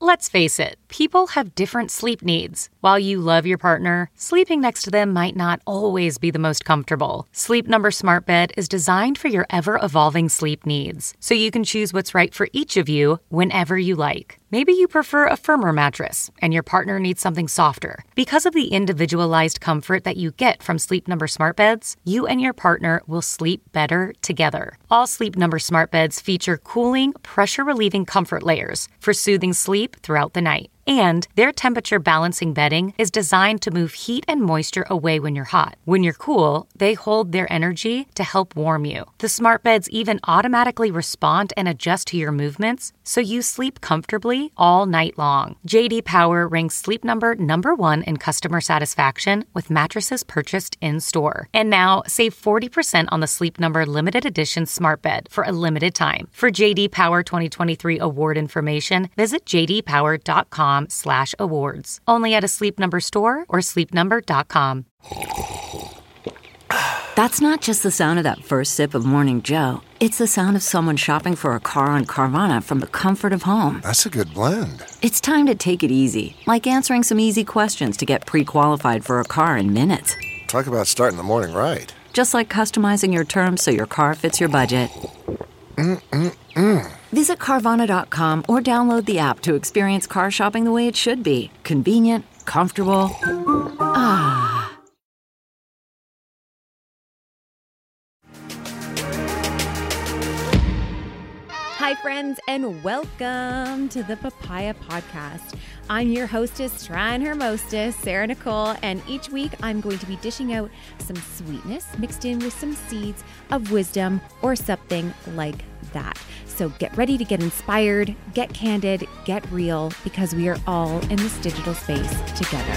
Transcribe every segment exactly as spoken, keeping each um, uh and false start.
Let's face it, people have different sleep needs. While you love your partner, sleeping next to them might not always be the most comfortable. Sleep Number Smart Bed is designed for your ever-evolving sleep needs, so you can choose what's right for each of you whenever you like. Maybe you prefer a firmer mattress and your partner needs something softer. Because of the individualized comfort that you get from Sleep Number Smart Beds, you and your partner will sleep better together. All Sleep Number Smart Beds feature cooling, pressure-relieving comfort layers for soothing sleep throughout the night. And their temperature balancing bedding is designed to move heat and moisture away when you're hot. When you're cool, they hold their energy to help warm you. The smart beds even automatically respond and adjust to your movements, so you sleep comfortably all night long. J D Power ranks Sleep Number number one in customer satisfaction with mattresses purchased in-store. And now, save forty percent on the Sleep Number limited edition smart bed for a limited time. For J D Power twenty twenty-three award information, visit j d power dot com slash awards. Only at a Sleep Number store or sleep number dot com. That's not just the sound of that first sip of Morning Joe. It's the sound of someone shopping for a car on Carvana from the comfort of home. That's a good blend. It's time to take it easy, like answering some easy questions to get pre-qualified for a car in minutes. Talk about starting the morning right. Just like customizing your terms so your car fits your budget. Mm-mm-mm. Visit Carvana dot com or download the app to experience car shopping the way it should be. Convenient, comfortable. Ah. Hi, friends, and welcome to the Papaya Podcast. I'm your hostess, trying her mostest, Sarah Nicole, and each week I'm going to be dishing out some sweetness mixed in with some seeds of wisdom or something like that. So get ready to get inspired, get candid, get real, because we are all in this digital space together.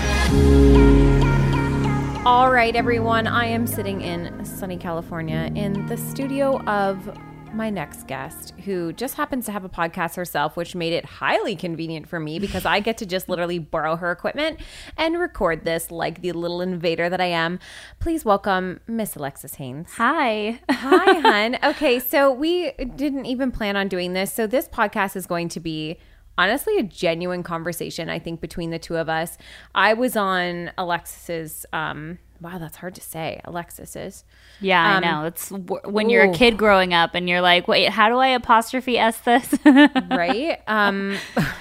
All right, everyone, I am sitting in sunny California in the studio of my next guest, who just happens to have a podcast herself, which made it highly convenient for me because I get to just literally borrow her equipment and record this like the little invader that I am. Please welcome Miss Alexis Haynes. Hi. Hi, hun. Okay, so we didn't even plan on doing this. So this podcast is going to be honestly a genuine conversation, I think, between the two of us. I was on Alexis's um wow, that's hard to say. Alexis's. Yeah, Um, I know. It's w- when you're a kid growing up and you're like, wait, how do I apostrophe S this? Right? Um,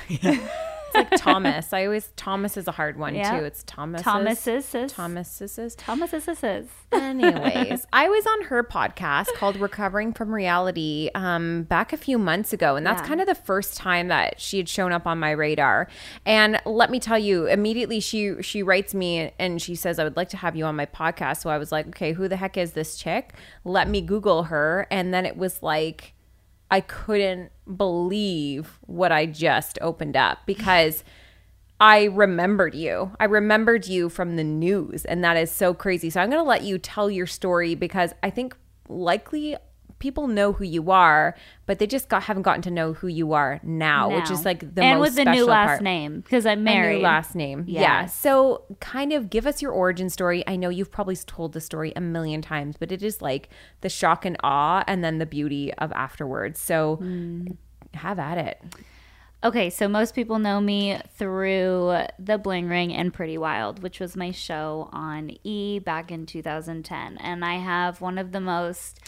it's like Thomas. I always, Thomas is a hard one Yeah. too. It's Thomas's. Thomas's. Thomas's. Thomas's. Anyways, I was on her podcast called Recovering from Reality um, back a few months ago. And that's Yeah. kind of the first time that she had shown up on my radar. And let me tell you, immediately she she writes me and she says, I would like to have you on my podcast. So I was like, okay, who the heck is this chick? Let me Google her. And then it was like, I couldn't believe what I just opened up because I remembered you. I remembered you from the news, and that is so crazy. So I'm going to let you tell your story because I think likely people know who you are, but they just got, haven't gotten to know who you are now, Now. which is like the and most with the special new last part. name because I'm A married. new last name. Yes. Yeah. So kind of give us your origin story. I know you've probably told the story a million times, but it is like the shock and awe and then the beauty of afterwards. So Mm. have at it. Okay, so most people know me through The Bling Ring and Pretty Wild, which was my show on E! Back in two thousand ten. And I have one of the most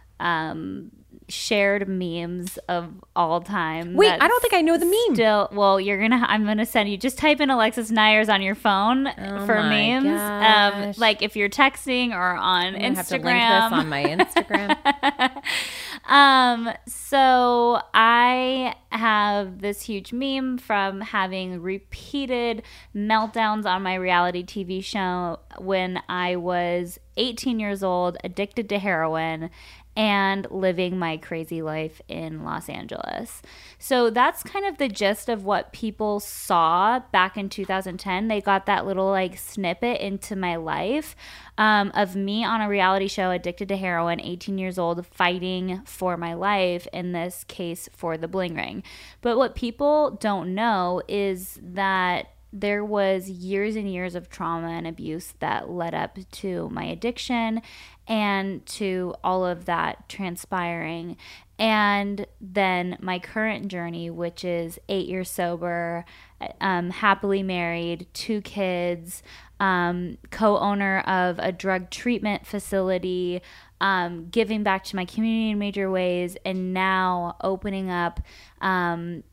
um, shared memes of all time. Wait, I that's don't think I know the meme. Still, well, you're gonna. I'm gonna send you. Just type in Alexis Nyers on your phone Oh for my memes. Um, gosh. like if you're texting or on I'm gonna Instagram. have to link this on my Instagram. Um, so I have this huge meme from having repeated meltdowns on my reality T V show when I was eighteen years old, addicted to heroin, and living my crazy life in Los Angeles. So that's kind of the gist of what people saw back in two thousand ten. They got that little like snippet into my life um, of me on a reality show, addicted to heroin, eighteen years old, fighting for my life, in this case for the Bling Ring. But what people don't know is that there was years and years of trauma and abuse that led up to my addiction and to all of that transpiring. And then my current journey, which is eight years sober, um, happily married, two kids, um, co-owner of a drug treatment facility, um, giving back to my community in major ways, and now opening up um,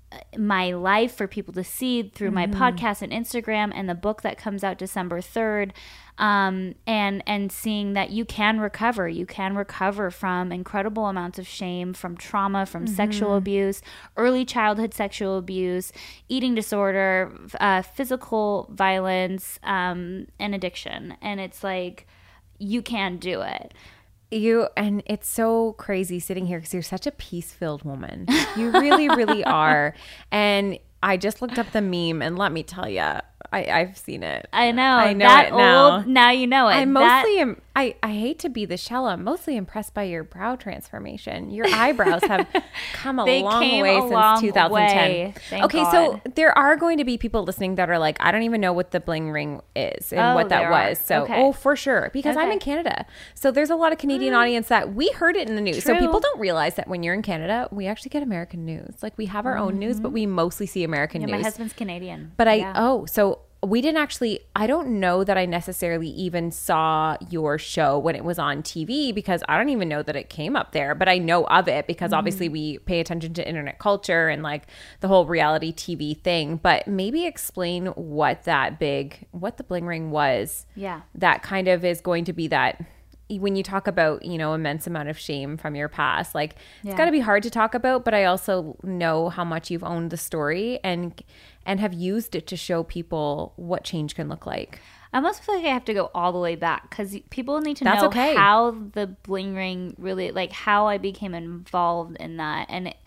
my life for people to see through my Mm-hmm. podcast and Instagram, and the book that comes out December third, um, and and seeing that you can recover. You can recover from incredible amounts of shame, from trauma, from Mm-hmm. sexual abuse, early childhood sexual abuse, eating disorder, uh, physical violence, um, and addiction. And it's like, you can do it. You and it's so crazy sitting here because you're such a peace-filled woman. You really, really are. And I just looked up the meme, and let me tell you, I, I've seen it. I know. I know that it now. old, now you know it. I'm That- mostly, im- I, I hate to be the shell. I'm mostly impressed by your brow transformation. Your eyebrows have come a They long came way a since long two thousand ten. way, thank Okay, so God. there are going to be people listening that are like, I don't even know what the bling ring is and Oh, what that there are. was. So, Okay. oh, for sure, because I'm Okay. in Canada. So there's a lot of Canadian audience that we heard it in the news. So True. people don't realize that when you're in Canada, we actually get American news. Like we have our own news, but we mostly see American Yeah, news. my husband's Canadian. But I, Yeah. oh, so we didn't actually, I don't know that I necessarily even saw your show when it was on T V because I don't even know that it came up there, but I know of it because Mm-hmm. obviously we pay attention to internet culture and like the whole reality T V thing. But maybe explain what that big, what the bling ring was. Yeah. That kind of is going to be that. When you talk about, you know, immense amount of shame from your past, like Yeah. it's got to be hard to talk about, but I also know how much you've owned the story and and have used it to show people what change can look like. I almost feel like I have to go all the way back because people need to That's know okay. how the bling ring really, like how I became involved in that. And it,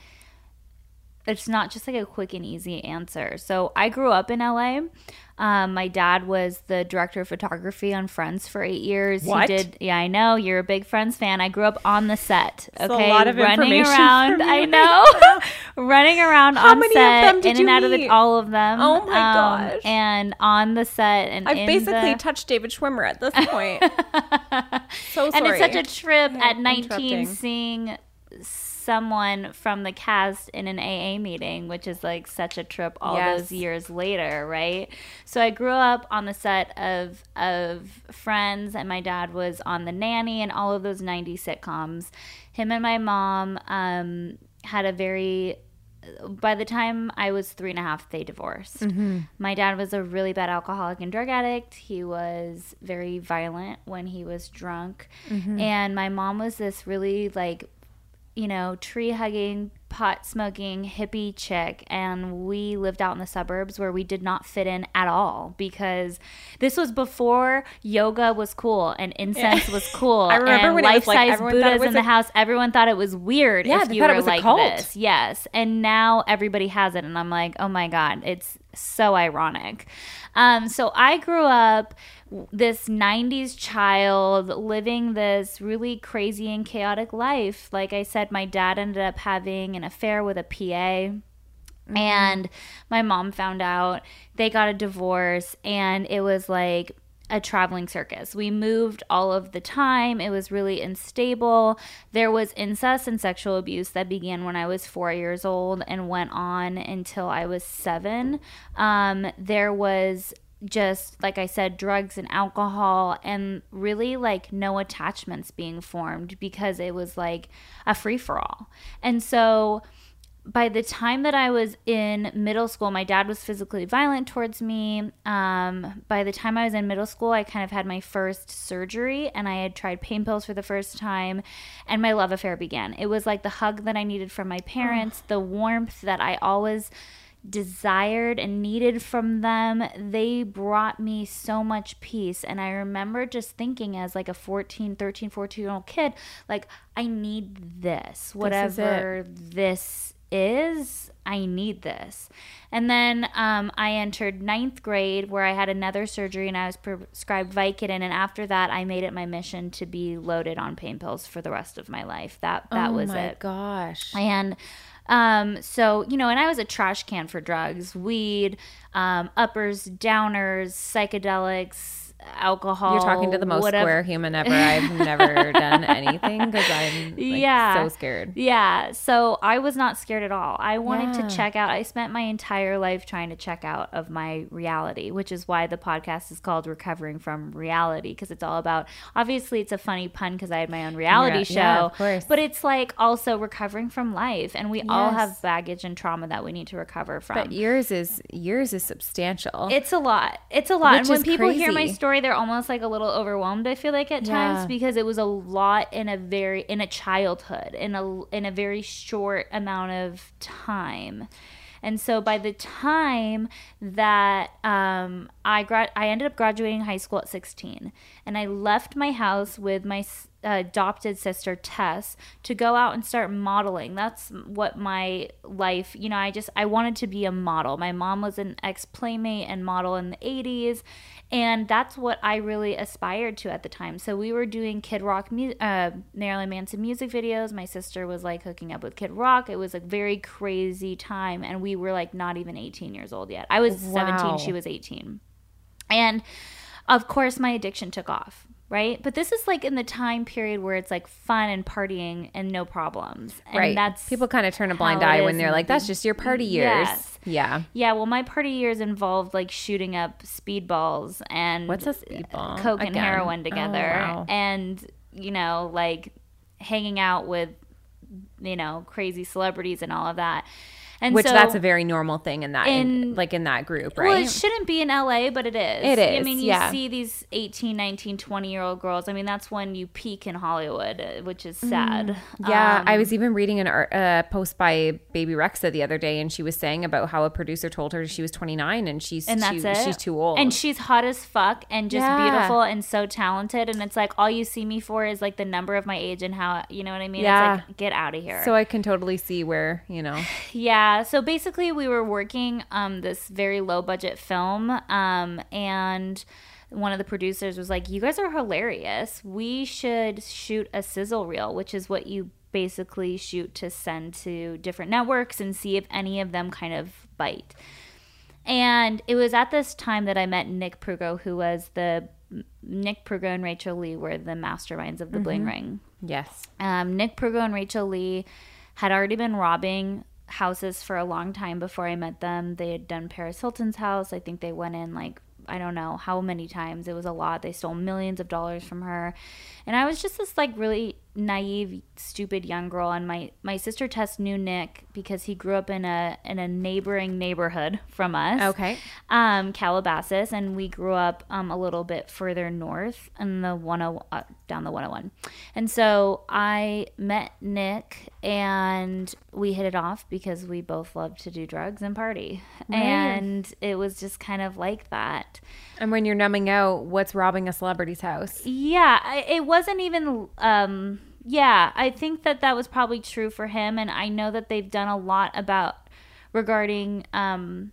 it's not just like a quick and easy answer. So I grew up in L A. Um, my dad was the director of photography on Friends for eight years. What? He did. Yeah, I know. You're a big Friends fan. I grew up on the set. It's a Okay, lot of running information around. for me I right know. running around How on many of set, them did in you and out of meet? the, all of them. Oh my Um, gosh. And on the set, and I've in basically the, touched David Schwimmer at this point. So sorry. and it's such a trip Yeah, at nineteen interrupting. seeing someone from the cast in an A A meeting, which is like such a trip all Yes. those years later, right? So I grew up on the set of of Friends, and my dad was on The Nanny and all of those nineties sitcoms. Him and my mom um, had a very by the time I was three and a half, they divorced. Mm-hmm. My dad was a really bad alcoholic and drug addict. He was very violent when he was drunk. Mm-hmm. And my mom was this really like, you know, tree hugging, pot smoking, hippie chick. And we lived out in the suburbs where we did not fit in at all because this was before yoga was cool and incense was cool. I remember and when it was like life-size everyone thought it Buddhas was in the a- house. Everyone thought it was weird Yeah, if they you thought it were was a like cult. this. Yes. And now everybody has it. And I'm like, oh my God, it's so ironic. Um, so I grew up this nineties child living this really crazy and chaotic life. Like I said, my dad ended up having an affair with a P A. Mm-hmm. And my mom found out. They got a divorce, and it was like a traveling circus. We moved all of the time. It was really unstable. There was incest and sexual abuse that began when I was four years old and went on until I was seven. Um, there was just, like I said, drugs and alcohol, and really like no attachments being formed because it was like a free-for-all. And so by the time that I was in middle school, my dad was physically violent towards me. Um, by the time I was in middle school, I kind of had my first surgery, and I had tried pain pills for the first time, and my love affair began. It was like the hug that I needed from my parents, the warmth that I always desired and needed from them. They brought me so much peace. And I remember just thinking as like a fourteen, thirteen, fourteen year old kid, like, I need this, whatever this is, I need this. And then um, I entered ninth grade where I had another surgery and I was prescribed Vicodin. And after that, I made it my mission to be loaded on pain pills for the rest of my life. That, that oh was my it. gosh. And um, so, you know, and I was a trash can for drugs, weed, um, uppers, downers, psychedelics, alcohol. You're talking to the most whatever. square human ever. I've never done anything because I'm like, yeah. so scared. Yeah. So I was not scared at all. I wanted Yeah. to check out. I spent my entire life trying to check out of my reality, which is why the podcast is called Recovering from Reality, because it's all about, obviously it's a funny pun because I had my own reality Yeah, show, yeah, of course. but it's like also recovering from life. And we all Yes. have baggage and trauma that we need to recover from. But yours is yours is substantial. It's a lot. It's a lot. Which and when is people hear my crazy. story, they're almost like a little overwhelmed, I feel like at times, Yeah. because it was a lot in a very in a childhood, in a in a very short amount of time. And so by the time that um, I grad, I ended up graduating high school at sixteen, and I left my house with my s- uh, adopted sister Tess to go out and start modeling. That's what my life, you know, I just I wanted to be a model. My mom was an ex-playmate and model in the eighties, and that's what I really aspired to at the time. So we were doing Kid Rock, mu- uh, Marilyn Manson music videos. My sister was like hooking up with Kid Rock. It was a very crazy time, and we were like not even eighteen years old yet. I was Wow. seventeen, she was eighteen. And of course my addiction took off, right? But this is like in the time period where it's like fun and partying and no problems. And right. that's People kind of turn a blind how it eye when is they're in like, the- that's just your party years. Yes. Yeah. Yeah, well, my party years involved like shooting up speedballs and What's a speedball? coke and Again. heroin Oh, together, wow. and you know, like hanging out with, you know, crazy celebrities and all of that. And Which so, that's a very normal thing in that, in, in- like in that group, right? Well, it shouldn't be in L A, but it is. It I is, mean, you yeah. see these eighteen, nineteen, twenty-year-old girls. I mean, that's when you peak in Hollywood, uh, which is sad. Yeah, Um, I was even reading an art, uh, post by Baby Rexa the other day, and she was saying about how a producer told her she was twenty-nine and she's and that's too, it. she's too old. And she's hot as fuck and just Yeah. beautiful and so talented. And it's like all you see me for is like the number of my age and how, you know what I mean? Yeah. It's like, get out of here. so I can totally see where, you know, Yeah. So basically, we were working um, this very low budget film, um, and one of the producers was like, "You guys are hilarious. We should shoot a sizzle reel, which is what you basically shoot to send to different networks and see if any of them kind of bite." And it was at this time that I met Nick Prugo, who was the Nick Prugo and Rachel Lee were the masterminds of the Bling Ring. yes. Um, Nick Prugo and Rachel Lee had already been robbing houses for a long time before I met them. They had done Paris Hilton's house. I think they went in like, I don't know how many times. It was a lot. They stole millions of dollars from her. And I was just this like really naive, stupid young girl. And my, my sister Tess knew Nick because he grew up in a in a neighboring neighborhood from us. Okay. Um, Calabasas, and we grew up um, a little bit further north in the one oh uh, down the one oh one. And so I met Nick, and we hit it off because we both loved to do drugs and party, Right. and it was just kind of like that. And when you're numbing out, what's robbing a celebrity's house? Yeah, I, it wasn't even. Um, yeah, I think that that was probably true for him, and I know that they've done a lot about regarding um,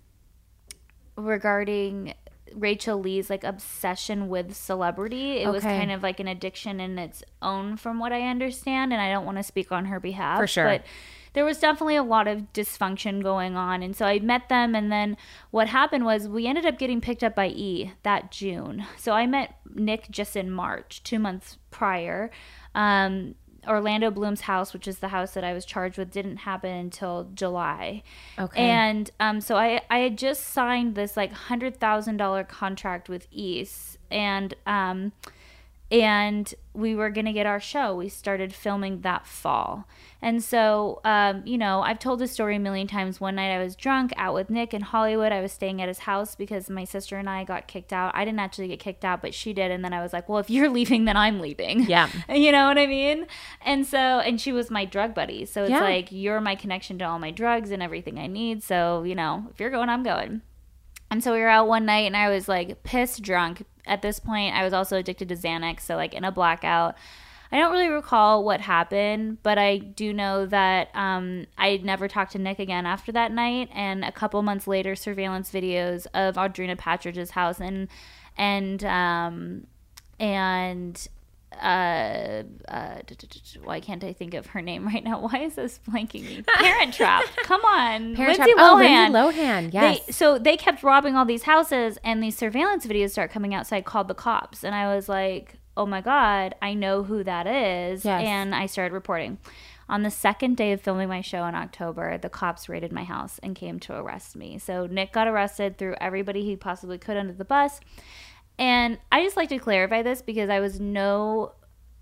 regarding Rachel Lee's like obsession with celebrity. It was Okay. kind of like an addiction in its own, from what I understand, and I don't want to speak on her behalf For sure. but there was definitely a lot of dysfunction going on. And so I met them, and then what happened was we ended up getting picked up by E that June. So I met Nick just in March, two months prior. Um, Orlando Bloom's house, which is the house that I was charged with, didn't happen until July. Okay. And um, so I, I had just signed this like one hundred thousand dollars contract with East, and um, and we were going to get our show. We started filming that fall. And so, um, you know, I've told this story a million times. One night I was drunk out with Nick in Hollywood. I was staying at his house because my sister and I got kicked out. I didn't actually get kicked out, but she did. And then I was like, well, if you're leaving, then I'm leaving. Yeah. You know what I mean? And so, and she was my drug buddy. So it's Yeah. like, you're my connection to all my drugs and everything I need. So, you know, if you're going, I'm going. And so we were out one night, and I was like pissed drunk. At this point, I was also addicted to Xanax, so like in a blackout. I don't really recall what happened, but I do know that um, I never talked to Nick again after that night. And a couple months later, surveillance videos of Audrina Patridge's house and and um, and uh, uh, why can't I think of her name right now? Why is this blanking me? Parent Trap. Come on. Parent Lindsay Trap. Oh, Lohan. Lindsay Lohan. Yes. They, so they kept robbing all these houses, and these surveillance videos start coming out. So I called the cops, and I was like, oh my God, I know who that is. Yes. And I started reporting. On the second day of filming my show in October, the cops raided my house and came to arrest me. So Nick got arrested, threw everybody he possibly could under the bus. And I just like to clarify this because I was no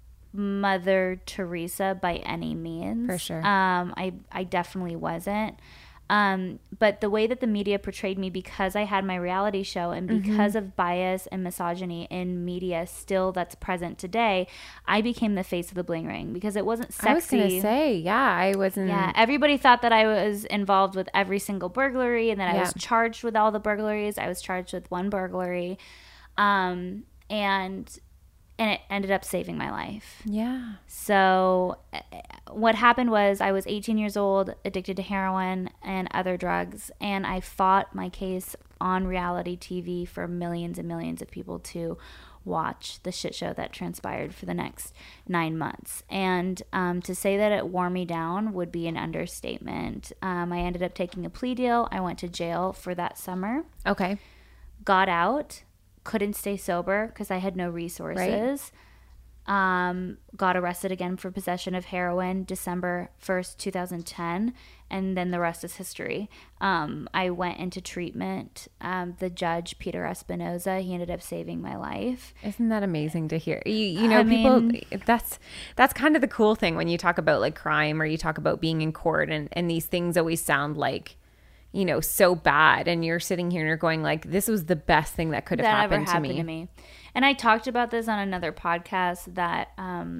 Mother Teresa by any means. For sure. Um, I, I definitely wasn't. Um, but the way that the media portrayed me, because I had my reality show and because mm-hmm. of bias and misogyny in media still that's present today, I became the face of the bling ring because it wasn't sexy. I was going to say, yeah, I wasn't. Yeah, everybody thought that I was involved with every single burglary and that yeah. I was charged with all the burglaries. I was charged with one burglary. Um, and... And it ended up saving my life. Yeah. So what happened was I was eighteen years old, addicted to heroin and other drugs. And I fought my case on reality T V for millions and millions of people to watch the shit show that transpired for the next nine months. And um, to say that it wore me down would be an understatement. Um, I ended up taking a plea deal. I went to jail for that summer. Okay. Got out. Couldn't stay sober because I had no resources. Right. Um, got arrested again for possession of heroin December first, twenty ten. And then the rest is history. Um, I went into treatment. Um, the judge, Peter Espinoza, he ended up saving my life. Isn't that amazing to hear? You, you know, I people, mean, that's that's kind of the cool thing when you talk about like crime or you talk about being in court and, and these things always sound like, you know, so bad, and you're sitting here and you're going like, this was the best thing that could have that happened, ever happened to, me. to me. And I talked about this on another podcast that, um,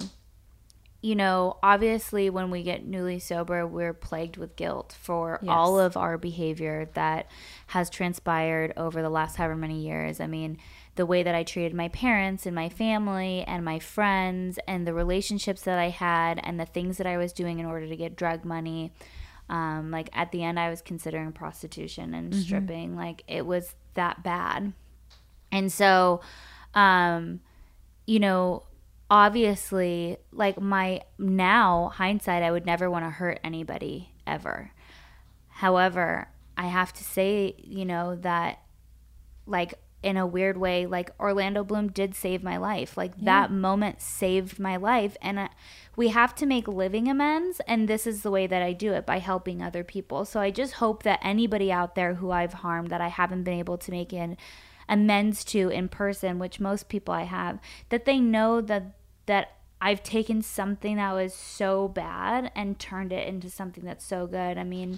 you know, obviously when we get newly sober, we're plagued with guilt for yes. all of our behavior that has transpired over the last however many years. I mean, the way that I treated my parents and my family and my friends and the relationships that I had and the things that I was doing in order to get drug money. Um, like at the end I was considering prostitution and mm-hmm. stripping. Like it was that bad. And so, um, you know, obviously like my now hindsight, I would never want to hurt anybody ever. However, I have to say, you know, that like in a weird way, like Orlando Bloom did save my life. Like yeah. that moment saved my life. And I, we have to make living amends. And this is the way that I do it, by helping other people. So I just hope that anybody out there who I've harmed that I haven't been able to make an amends to in person, which most people I have, that they know that that I've taken something that was so bad and turned it into something that's so good. I mean,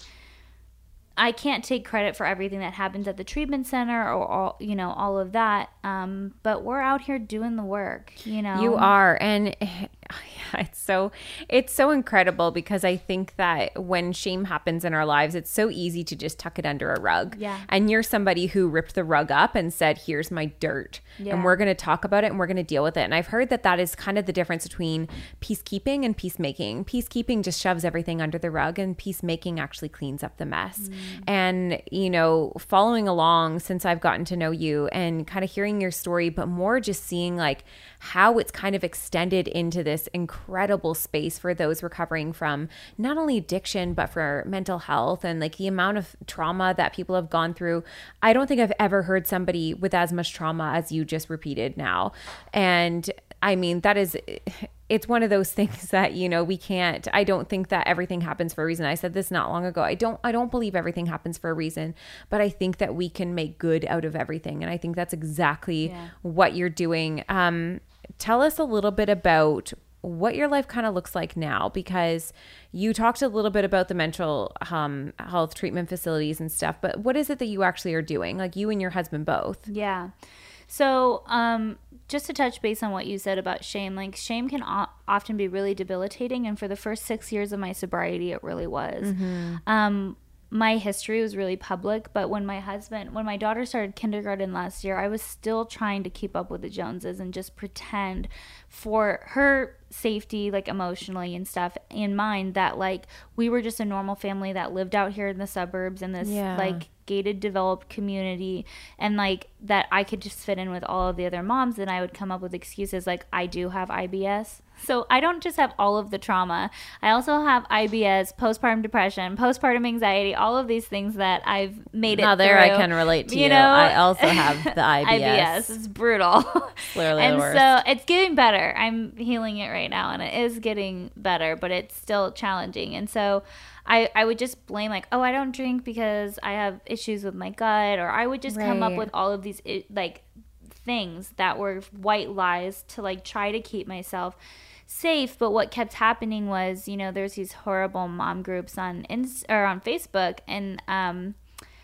I can't take credit for everything that happens at the treatment center or all, you know, all of that. Um, but we're out here doing the work, you know. You are. And it's so, it's so incredible because I think that when shame happens in our lives, it's so easy to just tuck it under a rug. Yeah. And you're somebody who ripped the rug up and said, here's my dirt. Yeah. And we're going to talk about it and we're going to deal with it. And I've heard that that is kind of the difference between peacekeeping and peacemaking. Peacekeeping just shoves everything under the rug, and peacemaking actually cleans up the mess. Mm. And, you know, following along since I've gotten to know you and kind of hearing your story, but more just seeing like how it's kind of extended into this incredible space for those recovering from not only addiction, but for mental health and like the amount of trauma that people have gone through. I don't think I've ever heard somebody with as much trauma as you just repeated now. And I mean, that is, it's one of those things that, you know, we can't, I don't think that everything happens for a reason. I said this not long ago. I don't, I don't believe everything happens for a reason, but I think that we can make good out of everything. And I think that's exactly yeah. what you're doing. Um, tell us a little bit about what your life kind of looks like now, because you talked a little bit about the mental um, health treatment facilities and stuff, but what is it that you actually are doing? Like you and your husband both. Yeah. So, um, just to touch base on what you said about shame, like shame can o- often be really debilitating. And for the first six years of my sobriety, it really was. Mm-hmm. Um, my history was really public, but when my husband, when my daughter started kindergarten last year, I was still trying to keep up with the Joneses and just pretend for her safety, like emotionally and stuff, in mind that like we were just a normal family that lived out here in the suburbs in this yeah. like gated developed community, and like that I could just fit in with all of the other moms, and I would come up with excuses like I do have I B S. So I don't just have all of the trauma. I also have I B S, postpartum depression, postpartum anxiety, all of these things that I've made it now there through. I can relate to you. You know, I also have the I B S. I B S. It's brutal. Clearly and the worst. so it's getting better. I'm healing it right now, and it is getting better, but it's still challenging. And so I, I would just blame like, oh, I don't drink because I have issues with my gut, or I would just come up Right. with all of these like things that were white lies to like try to keep myself safe. But what kept happening was, you know, there's these horrible mom groups on Inst- or on Facebook, and um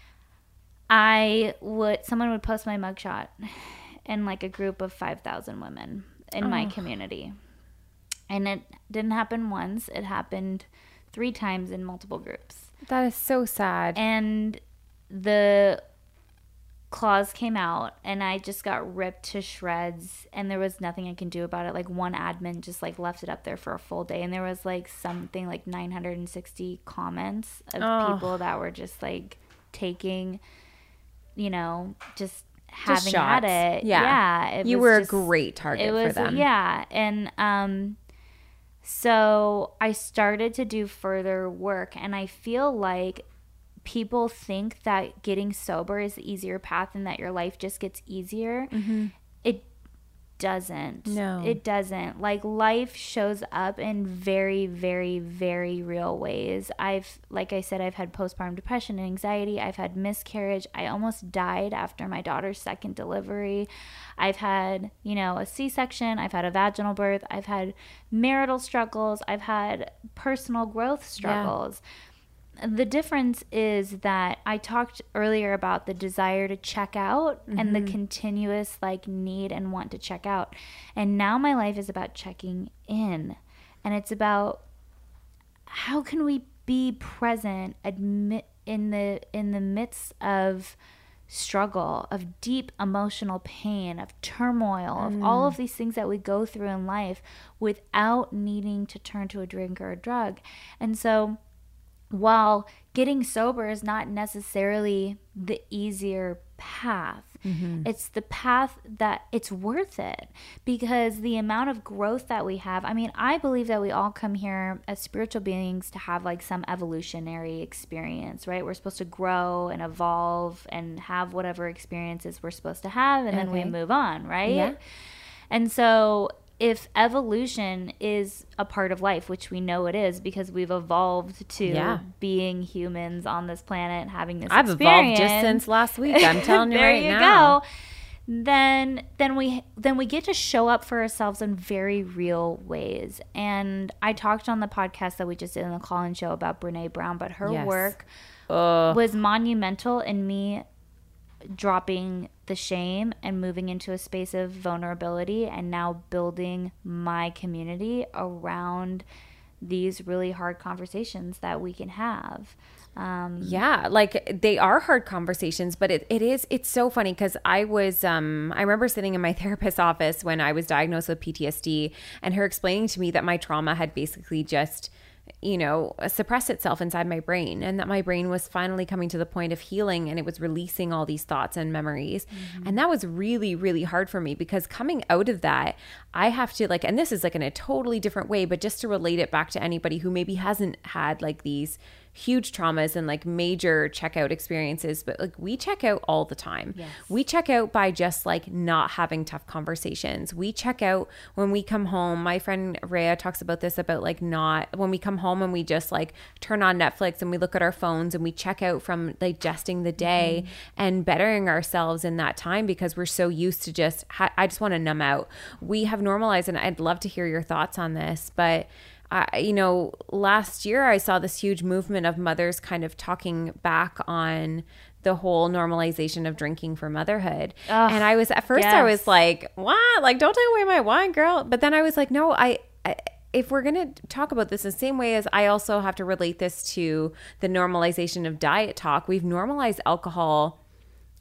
I would someone would post my mugshot in like a group of five thousand women in Oh. my community. And it didn't happen once, it happened three times in multiple groups. That is so sad. And the claws came out, and I just got ripped to shreds, and there was nothing I can do about it. Like one admin just like left it up there for a full day, and there was like something like nine hundred sixty comments of Oh. people that were just like taking, you know, just having Just at shots. it. Yeah. Yeah. It You was were a just- great target it for was, them. Yeah. And um so I started to do further work, and I feel like people think that getting sober is the easier path and that your life just gets easier. Mm-hmm. It doesn't. No. It doesn't. Like life shows up in very, very, very real ways. I've, like I said, I've had postpartum depression and anxiety. I've had miscarriage. I almost died after my daughter's second delivery. I've had, you know, a C-section. I've had a vaginal birth. I've had marital struggles. I've had personal growth struggles. The difference is that I talked earlier about the desire to check out mm-hmm. and the continuous like need and want to check out. And now my life is about checking in. And it's about how can we be present admit in the in the midst of struggle, of deep emotional pain, of turmoil, mm. of all of these things that we go through in life without needing to turn to a drink or a drug. And so while getting sober is not necessarily the easier path, mm-hmm. it's the path that it's worth it, because the amount of growth that we have, I mean, I believe that we all come here as spiritual beings to have like some evolutionary experience, right? We're supposed to grow and evolve and have whatever experiences we're supposed to have, and okay. then we move on, right? Yeah. And so if evolution is a part of life, which we know it is because we've evolved to yeah. being humans on this planet, having this I've experience. evolved just since last week. I'm telling you there right you now. go. Then, then we then we get to show up for ourselves in very real ways. And I talked on the podcast that we just did in the call-in show about Brene Brown, but her yes. work uh. was monumental in me dropping the shame and moving into a space of vulnerability, and now building my community around these really hard conversations that we can have. Um, yeah, like they are hard conversations, but it, it is, it's so funny because I was, um, I remember sitting in my therapist's office when I was diagnosed with P T S D, and her explaining to me that my trauma had basically just, you know, suppressed itself inside my brain, and that my brain was finally coming to the point of healing, and it was releasing all these thoughts and memories. Mm-hmm. And that was really, really hard for me, because coming out of that, I have to like, and this is like in a totally different way, but just to relate it back to anybody who maybe hasn't had like these huge traumas and like major checkout experiences, but like we check out all the time. Yes. We check out by just like not having tough conversations. We check out when we come home. My friend Rhea talks about this, about like not when we come home and we just like turn on Netflix and we look at our phones and we check out from digesting the day mm-hmm. and bettering ourselves in that time, because we're so used to just, ha- I just want to numb out. We have normalized, and I'd love to hear your thoughts on this, but I, you know, last year I saw this huge movement of mothers kind of talking back on the whole normalization of drinking for motherhood. Ugh, and I was, at first yes. I was like, what? Like, don't take away my wine, girl. But then I was like, no, I, I if we're going to talk about this the same way as I also have to relate this to the normalization of diet talk, we've normalized alcohol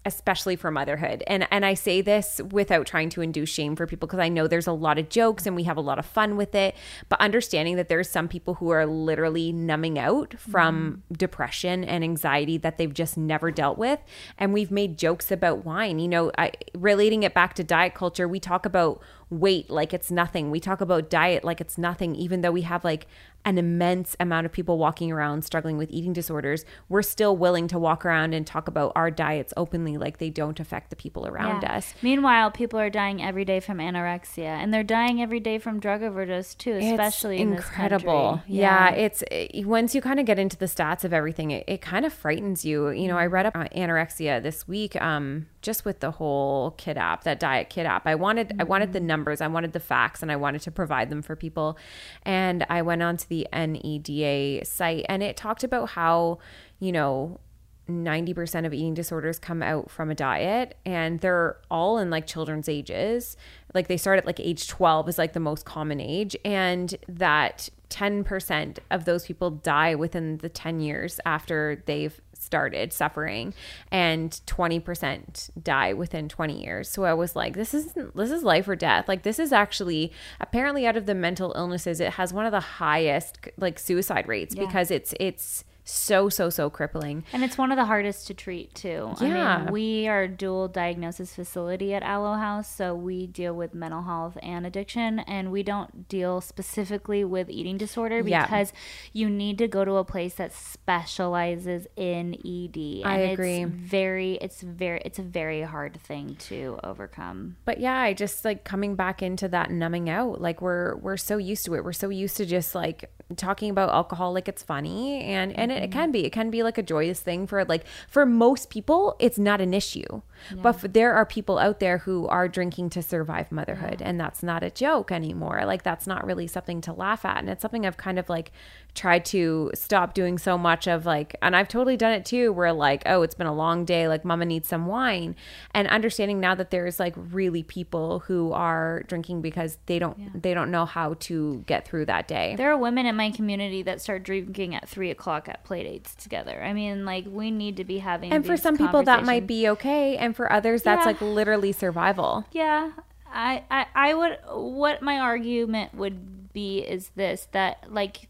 especially for motherhood. And and I say this without trying to induce shame for people, because I know there's a lot of jokes and we have a lot of fun with it, but understanding that there's some people who are literally numbing out from mm. depression and anxiety that they've just never dealt with. And we've made jokes about wine. You know, I, relating it back to diet culture, we talk about weight like it's nothing. We talk about diet like it's nothing, even though we have like an immense amount of people walking around struggling with eating disorders. We're still willing to walk around and talk about our diets openly like they don't affect the people around yeah. us. Meanwhile, people are dying every day from anorexia, and they're dying every day from drug overdose too, especially it's in incredible. this country. Yeah, yeah it's it, once you kind of get into the stats of everything, it, it kind of frightens you. You know, I read up on anorexia this week, um, just with the whole Kid app, that diet Kid app. I wanted mm-hmm. I wanted the numbers, I wanted the facts, and I wanted to provide them for people. And I went onto the N E D A site, and it talked about how, you know, ninety percent of eating disorders come out from a diet, and they're all in like children's ages. Like they start at like age twelve is like the most common age, and that ten percent of those people die within the ten years after they've started suffering, and twenty percent die within twenty years. So I was like, this is this is life or death. Like this is actually, apparently out of the mental illnesses, it has one of the highest like suicide rates yeah. because it's it's so so so crippling, and it's one of the hardest to treat too. Yeah. I mean, we are a dual diagnosis facility at Aloe House, so we deal with mental health and addiction, and we don't deal specifically with eating disorder because yeah. you need to go to a place that specializes in E D. And I agree. It's very, it's very, it's a very hard thing to overcome. But yeah, I just like coming back into that numbing out. Like we're we're so used to it. We're so used to just like talking about alcohol like it's funny, and and it, it can be it can be like a joyous thing for like for most people. It's not an issue, yeah. but for, there are people out there who are drinking to survive motherhood, yeah. and that's not a joke anymore. Like that's not really something to laugh at, and it's something I've kind of like tried to stop doing so much of. Like, and I've totally done it too, where like, oh, it's been a long day, like mama needs some wine, and understanding now that there's like really people who are drinking because they don't yeah. they don't know how to get through that day. There are women in my community that start drinking at three o'clock at play dates together. I mean, like we need to be having and these for some people that might be okay, and for others that's yeah. like literally survival. Yeah. I, I I would what my argument would be is this, that like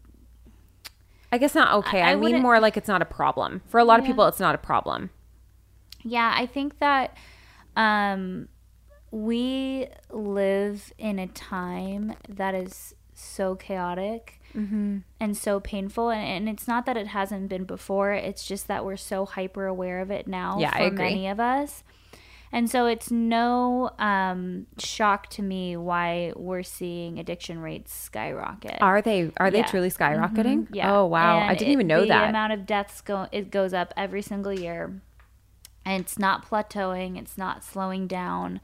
I guess not okay. I, I, I mean more like it's not a problem. For a lot yeah. of people it's not a problem. Yeah, I think that um we live in a time that is so chaotic mm-hmm. and so painful, and, and it's not that it hasn't been before, it's just that we're so hyper aware of it now yeah, for I agree. many of us. And so it's no um, shock to me why we're seeing addiction rates skyrocket. Are they are they yeah. truly skyrocketing? Mm-hmm. Yeah. Oh wow, and I didn't it, even know the that. The amount of deaths go it goes up every single year, and it's not plateauing. It's not slowing down.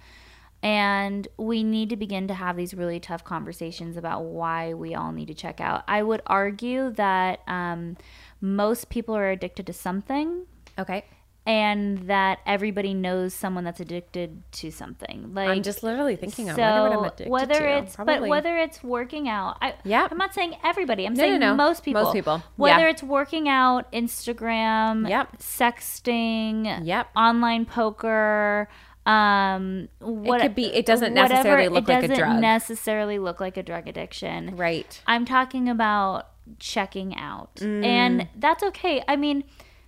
And we need to begin to have these really tough conversations about why we all need to check out. I would argue that um, most people are addicted to something. Okay. And that everybody knows someone that's addicted to something. Like I'm just literally thinking, so I wonder what I'm addicted whether to. It's, Probably. but whether it's working out, I, yeah. I'm not saying everybody. I'm no, saying no, no. most people. Most people. Whether yeah. it's working out, Instagram, yep. sexting, yep. online poker. Um, what it could be. It doesn't necessarily whatever, look like a drug. It doesn't necessarily look like a drug addiction. Right. I'm talking about checking out, mm. and that's okay. I mean,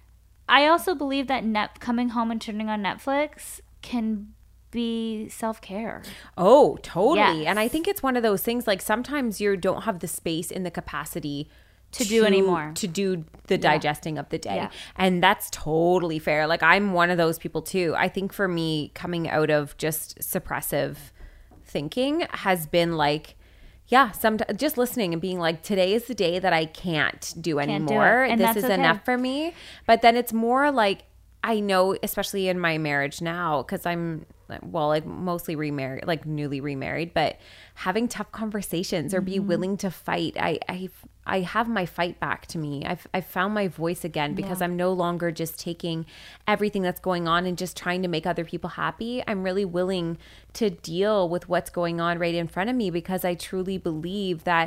I also believe that net coming home and turning on Netflix can be self-care. Oh, totally. Yes. And I think it's one of those things, like sometimes you don't have the space in the capacity to, to do anymore, to do the yeah. digesting of the day. Yeah. And that's totally fair. Like I'm one of those people too. I think for me, coming out of just suppressive thinking has been like, yeah, some just listening and being like, today is the day that I can't do can't anymore. do this is okay. enough for me. But then it's more like, I know, especially in my marriage now, because I'm, well, like mostly remarried, like newly remarried, but having tough conversations or be mm-hmm. willing to fight. I, I, I have my fight back to me. I've, I've found my voice again because yeah. I'm no longer just taking everything that's going on and just trying to make other people happy. I'm really willing to deal with what's going on right in front of me because I truly believe that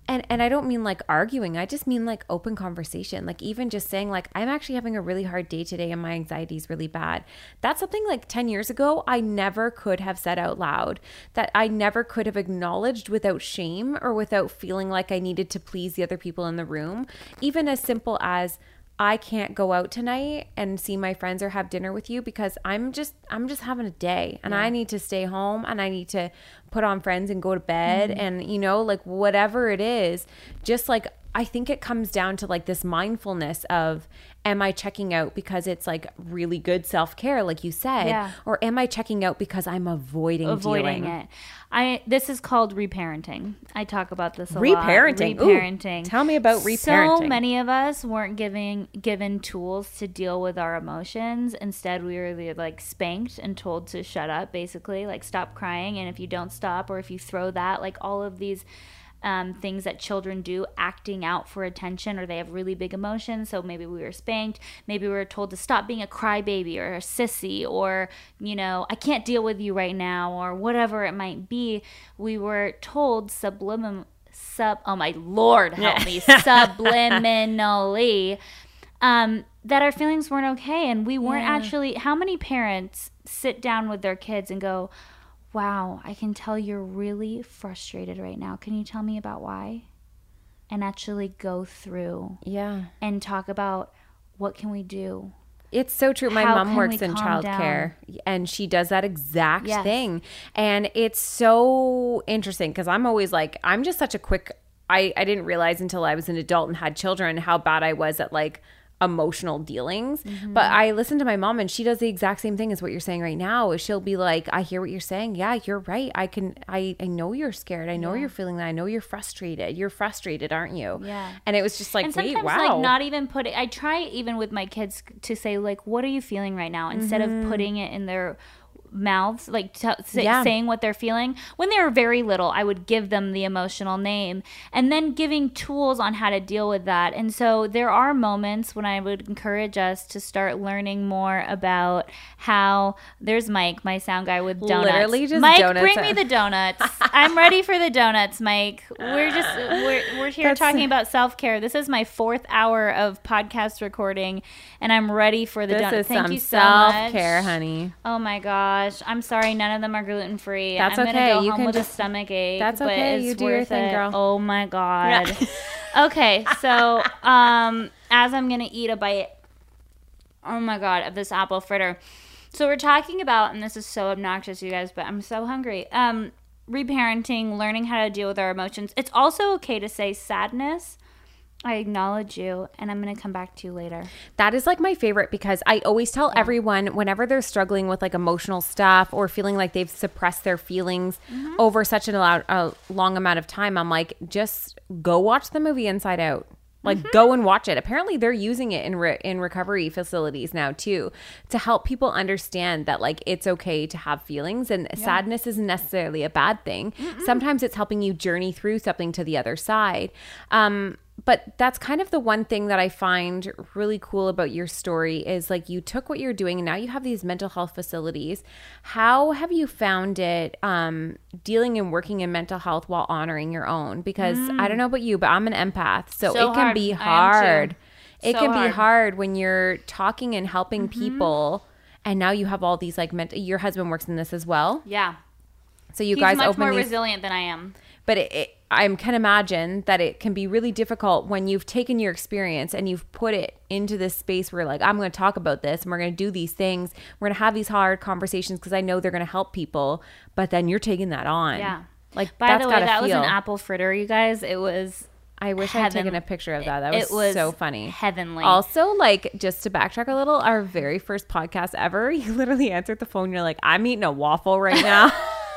And and I don't mean like arguing. I just mean like open conversation. Like even just saying like, I'm actually having a really hard day today and my anxiety is really bad. That's something like ten years ago I never could have said out loud, that I never could have acknowledged without shame or without feeling like I needed to please the other people in the room. Even as simple as, I can't go out tonight and see my friends or have dinner with you because I'm just I'm just having a day and yeah. I need to stay home and I need to put on Friends and go to bed mm-hmm. and, you know, like whatever it is, just like I think it comes down to like this mindfulness of, am I checking out because it's like really good self-care, like you said, yeah. or am I checking out because I'm avoiding avoiding dealing? it? I this is called reparenting. I talk about this a reparenting. lot. Reparenting. Ooh, tell me about reparenting. So many of us weren't giving given tools to deal with our emotions. Instead, we were like spanked and told to shut up, basically, like stop crying. And if you don't stop, or if you throw that, like all of these Um, things that children do, acting out for attention, or they have really big emotions. So maybe we were spanked, maybe we were told to stop being a crybaby or a sissy, or, you know, I can't deal with you right now, or whatever it might be. We were told subliminal, sub, oh my Lord, help me, subliminally, um, that our feelings weren't okay. And we weren't yeah. actually, how many parents sit down with their kids and go, wow, I can tell you're really frustrated right now. Can you tell me about why? And actually go through yeah, and talk about what can we do? It's so true. My How mom can works we in calm childcare and she does that exact Yes. thing. And it's so interesting because I'm always like, I'm just such a quick, I, I didn't realize until I was an adult and had children how bad I was at like emotional dealings. Mm-hmm. But I listen to my mom and she does the exact same thing as what you're saying right now. Is she'll be like, I hear what you're saying. Yeah, you're right. I can, I, I know you're scared. I know Yeah. you're feeling that. I know you're frustrated. You're frustrated, aren't you? Yeah. And it was just like, and wait, sometimes wow. like not even put it, I try even with my kids to say like, what are you feeling right now? Instead Mm-hmm. of putting it in their mouths, like t- say, Yeah. saying what they're feeling. When they were very little, I would give them the emotional name and then giving tools on how to deal with that. And so there are moments when I would encourage us to start learning more about how, there's Mike, my sound guy with donuts. Literally just Mike, donuts bring out. me the donuts. I'm ready for the donuts, Mike. We're just, we're, we're here That's- talking about self-care. This is my fourth hour of podcast recording and I'm ready for the This donuts. is Thank some you so much. self-care, honey. Oh my gosh. I'm sorry, none of them are gluten free. That's I'm okay. gonna go You home can with just- a stomach ache. That's but okay. it's You do your worth thing, it. girl. Oh my god. Okay, so um as I'm gonna eat a bite, oh my god, of this apple fritter. So we're talking about, and this is so obnoxious, you guys, but I'm so hungry. Um, reparenting, learning how to deal with our emotions. It's also okay to say sadness. I acknowledge you, and I'm going to come back to you later. That is like my favorite because I always tell Yeah. everyone whenever they're struggling with like emotional stuff or feeling like they've suppressed their feelings Mm-hmm. over such an a, a long amount of time, I'm like, just go watch the movie Inside Out. Like Mm-hmm. go and watch it. Apparently they're using it in re- in recovery facilities now too, to help people understand that like it's okay to have feelings and sadness isn't necessarily a bad thing. Mm-mm. Sometimes it's helping you journey through something to the other side. Um, but that's kind of the one thing that I find really cool about your story is like you took what you're doing and now you have these mental health facilities. How have you found it um, dealing and working in mental health while honoring your own? Because mm. I don't know about you, but I'm an empath. So, So it can hard. be I am too. hard. It So can be hard. hard when you're talking and helping Mm-hmm. people. And now you have all these like mental, your husband works in this as well. Yeah. So you He's guys much open more these. resilient than I am. But it, it, I can imagine that it can be really difficult when you've taken your experience and you've put it into this space where like, I'm going to talk about this and we're going to do these things. We're going to have these hard conversations because I know they're going to help people. But then you're taking that on. Yeah. Like, By that's the way, gotta that feel. was an apple fritter, you guys. It was I wish I had heaven- taken a picture of that. That was, it was so funny. heavenly. Also, like, just to backtrack a little, our very first podcast ever, you literally answered the phone. You're like, I'm eating a waffle right now.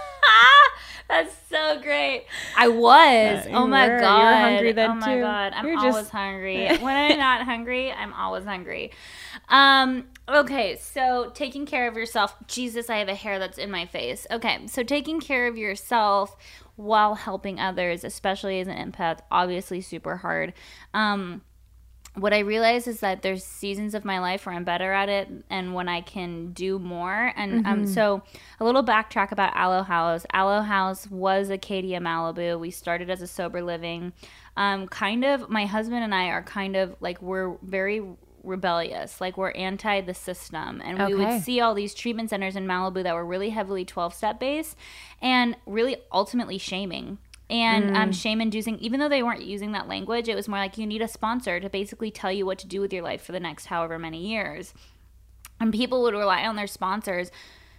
That's so great. I was. Yeah, oh you my were. god. You were hungry then, oh my too. god. I'm You're always just- hungry. When I'm not hungry, I'm always hungry. Um. Okay. So taking care of yourself. Jesus, I have a hair that's in my face. Okay. So taking care of yourself while helping others, especially as an empath, obviously super hard. Um. what I realize is that there's seasons of my life where I'm better at it and when I can do more. And mm-hmm. um, so a little backtrack about Aloe House. Aloe House was Acadia Malibu. We started as a sober living. Um, kind of, my husband and I are kind of like, we're very rebellious. Like we're anti the system. And we Okay. would see all these treatment centers in Malibu that were really heavily twelve-step based and really ultimately shaming. And Mm. um, shame inducing, even though they weren't using that language, it was more like you need a sponsor to basically tell you what to do with your life for the next however many years. And people would rely on their sponsors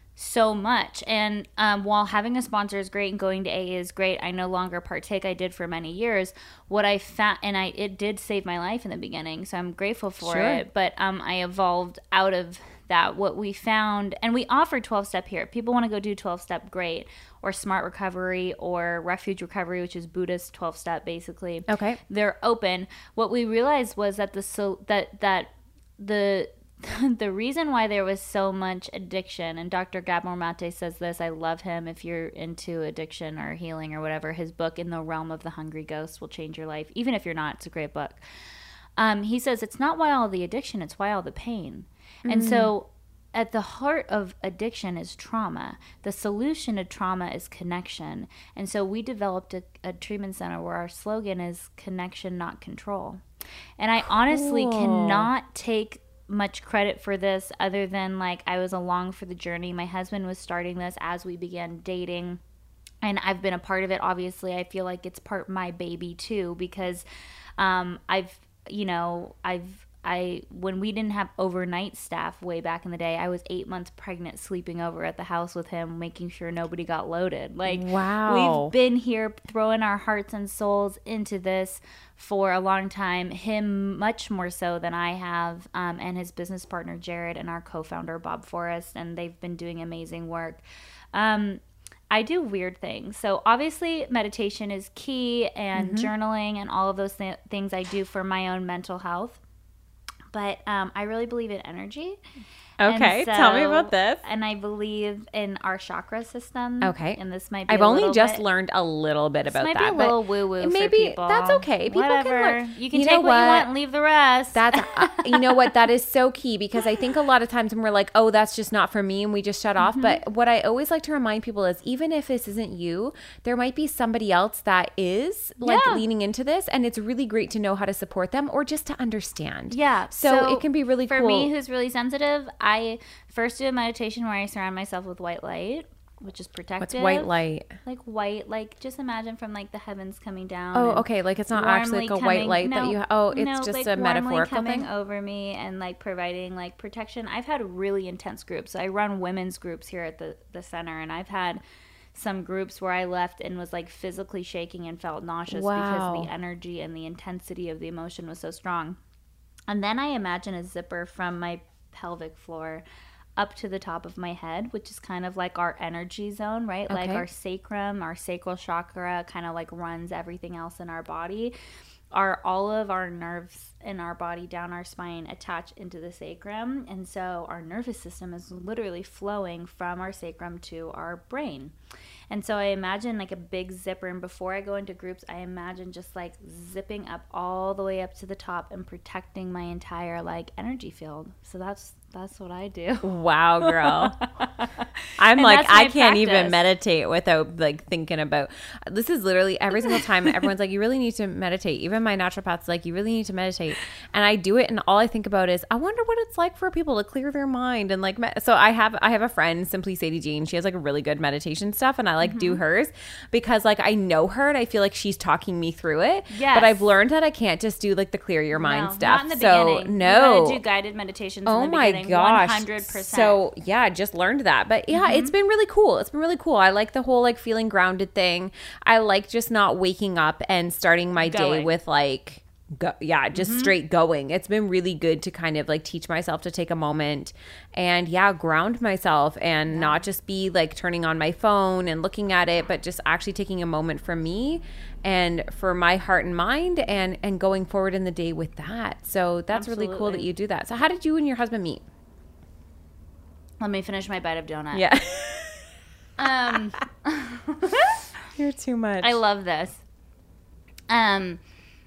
so much. And um, while having a sponsor is great and going to A A is great, I no longer partake. I did for many years. What I found, and I it did save my life in the beginning, so I'm grateful for Sure. it. But um, I evolved out of that. What we found, and we offer twelve-step here. People want to go do twelve-step, great. Or Smart Recovery or Refuge Recovery, which is Buddhist twelve-step basically. Okay. They're open. What we realized was that the so that that the the reason why there was so much addiction, and Doctor Gabor Mate says this, I love him. If you're into addiction or healing or whatever, his book In the Realm of the Hungry Ghost will change your life. Even if you're not, it's a great book. Um, he says it's not why all the addiction, it's why all the pain. Mm. And so at the heart of addiction is trauma. The solution to trauma is connection. And so we developed a, a treatment center where our slogan is connection, not control. And I honestly Cool. cannot take much credit for this other than like I was along for the journey. My husband was starting this as we began dating. And I've been a part of it. Obviously, I feel like it's part my baby too because um, I've, you know, I've I when we didn't have overnight staff way back in the day, I was eight months pregnant sleeping over at the house with him, making sure nobody got loaded. Like, Wow. we've been here throwing our hearts and souls into this for a long time, him much more so than I have, um, and his business partner, Jared, and our co-founder, Bob Forrest, and they've been doing amazing work. Um, I do weird things. So obviously meditation is key and mm-hmm. journaling and all of those th- things I do for my own mental health. But um, I really believe in energy. Okay, so, tell me about this. And I believe in our chakra system. Okay. And this might be I've a only little just bit, learned a little bit about this might that. be a little woo-woo maybe for people. That's okay. People Whatever. can learn. You can You take know what, you what? want and leave the rest. That's uh, you know what, that is so key because I think a lot of times when we're like, oh, that's just not for me, and we just shut off. Mm-hmm. But what I always like to remind people is even if this isn't you, there might be somebody else that is like Yeah. leaning into this, and it's really great to know how to support them or just to understand. Yeah. So, it can be really for cool. For me, who's really sensitive, I first do a meditation where I surround myself with white light, which is protective. What's white light? Like white, like just imagine from like the heavens coming down. Oh, and okay. Like it's not actually warmly like a white coming- light that no, you. Oh, it's no, just like a warmly metaphorical coming thing. over me and like providing like protection. I've had really intense groups. I run women's groups here at the the center, and I've had some groups where I left and was like physically shaking and felt nauseous Wow. because the energy and the intensity of the emotion was so strong. And then I imagine a zipper from my pelvic floor up to the top of my head, which is kind of like our energy zone, right? Like Okay. our sacrum, our sacral chakra kind of like runs everything else in our body. Are all of our nerves in our body down our spine attached into the sacrum, and so our nervous system is literally flowing from our sacrum to our brain. And so I imagine like a big zipper, and before I go into groups, I imagine just like zipping up all the way up to the top and protecting my entire like energy field. So that's that's what I do. Wow, girl. I'm And like, that's my I can't even practice. meditate without like thinking about this. Is literally every single time everyone's like, you really need to meditate. Even my naturopath's like, you really need to meditate. And I do it, and all I think about is, I wonder what it's like for people to clear their mind. And like, me- so I have I have a friend, Simply Sadie Jean. She has like a really good meditation stuff, and I like Mm-hmm. do hers because like I know her, and I feel like she's talking me through it. Yes. But I've learned that I can't just do like the clear your mind No, stuff. not in the so beginning. no, You gotta do guided meditations Oh in the my beginning. gosh. one hundred percent. So yeah, I just learned that. But yeah, it's been really cool. It's been really cool. I like the whole like feeling grounded thing. I like just not waking up and starting my day Going. with like go, yeah, just straight going. It's been really good to kind of like teach myself to take a moment and yeah, ground myself and not just be like turning on my phone and looking at it, but just actually taking a moment for me and for my heart and mind and and going forward in the day with that. So that's really cool that Absolutely. you do that. So how did you and your husband meet? Let me finish my bite of donut. Yeah. Um, You're too much. I love this. Um,